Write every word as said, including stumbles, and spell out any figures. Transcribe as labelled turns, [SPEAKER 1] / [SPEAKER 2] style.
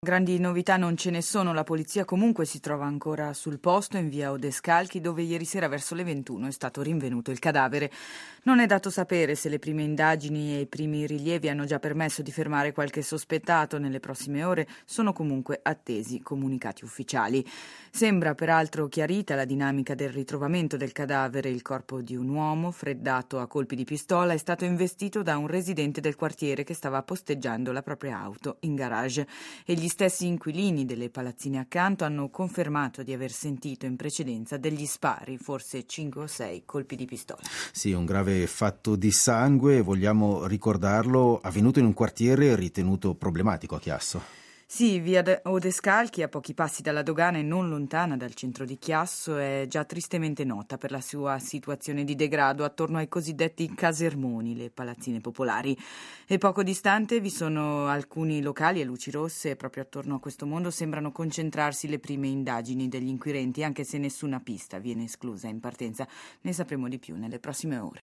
[SPEAKER 1] Grandi novità non ce ne sono, la polizia comunque si trova ancora sul posto in via Odescalchi, dove ieri sera verso le ventuno è stato rinvenuto il cadavere. Non è dato sapere se le prime indagini e i primi rilievi hanno già permesso di fermare qualche sospettato. Nelle prossime ore sono comunque attesi comunicati ufficiali. Sembra peraltro chiarita la dinamica del ritrovamento del cadavere. Il corpo di un uomo, freddato a colpi di pistola, è stato investito da un residente del quartiere che stava posteggiando la propria auto in garage. E gli stessi inquilini delle palazzine accanto hanno confermato di aver sentito in precedenza degli spari, forse cinque o sei colpi di pistola.
[SPEAKER 2] Sì, un grave fatto di sangue, vogliamo ricordarlo, avvenuto in un quartiere ritenuto problematico a Chiasso.
[SPEAKER 1] Sì, via Odescalchi, a pochi passi dalla dogana e non lontana dal centro di Chiasso, è già tristemente nota per la sua situazione di degrado attorno ai cosiddetti casermoni, le palazzine popolari. E poco distante vi sono alcuni locali a luci rosse e proprio attorno a questo mondo sembrano concentrarsi le prime indagini degli inquirenti, anche se nessuna pista viene esclusa in partenza. Ne sapremo di più nelle prossime ore.